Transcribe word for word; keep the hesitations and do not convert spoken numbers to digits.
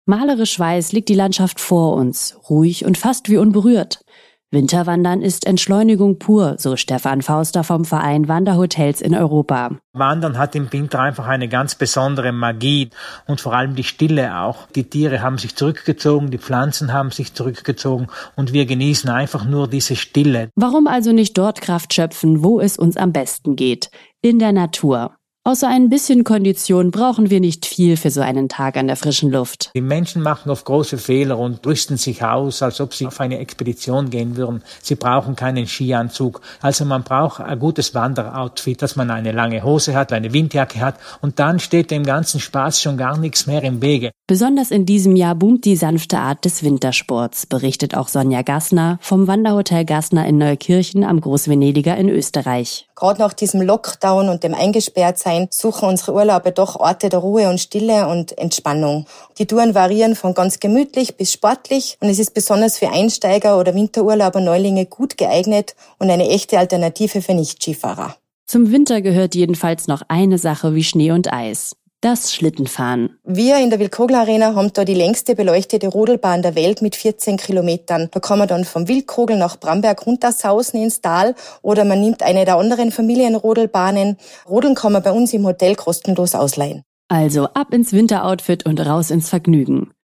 Malerisch weiß liegt die Landschaft vor uns, ruhig und fast wie unberührt. Winterwandern ist Entschleunigung pur, so Stefan Fauster vom Verein Wanderhotels in Europa. Wandern hat im Winter einfach eine ganz besondere Magie und vor allem die Stille auch. Die Tiere haben sich zurückgezogen, die Pflanzen haben sich zurückgezogen und wir genießen einfach nur diese Stille. Warum also nicht dort Kraft schöpfen, wo es uns am besten geht? In der Natur. Außer ein bisschen Kondition brauchen wir nicht viel für so einen Tag an der frischen Luft. Die Menschen machen oft große Fehler und rüsten sich aus, als ob sie auf eine Expedition gehen würden. Sie brauchen keinen Skianzug. Also man braucht ein gutes Wanderoutfit, dass man eine lange Hose hat, eine Windjacke hat und dann steht dem ganzen Spaß schon gar nichts mehr im Wege. Besonders in diesem Jahr boomt die sanfte Art des Wintersports, berichtet auch Sonja Gassner vom Wanderhotel Gassner in Neukirchen am Großvenediger in Österreich. Gerade nach diesem Lockdown und dem Eingesperrtsein suchen unsere Urlauber doch Orte der Ruhe und Stille und Entspannung. Die Touren variieren von ganz gemütlich bis sportlich und es ist besonders für Einsteiger oder Winterurlauber Neulinge gut geeignet und eine echte Alternative für Nicht-Skifahrer. Zum Winter gehört jedenfalls noch eine Sache wie Schnee und Eis. Das Schlittenfahren. Wir in der Wildkogel Arena haben da die längste beleuchtete Rodelbahn der Welt mit vierzehn Kilometern. Da kann man dann vom Wildkogel nach Bramberg runtersausen ins Tal oder man nimmt eine der anderen Familienrodelbahnen. Rodeln kann man bei uns im Hotel kostenlos ausleihen. Also ab ins Winteroutfit und raus ins Vergnügen.